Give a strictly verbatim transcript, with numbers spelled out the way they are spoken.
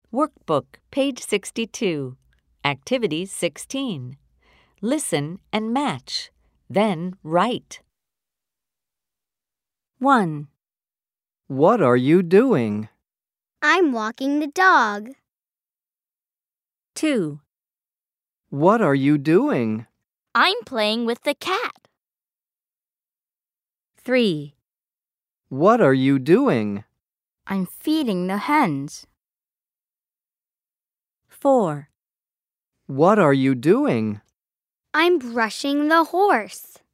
Workbook, page sixty-two. Activity sixteen. Listen and match. Then write. one. What are you doing? I'm walking the dog. two. What are you doing? I'm playing with the cat. three. What are you doing? I'm feeding the hens. four. What are you doing? I'm brushing the horse.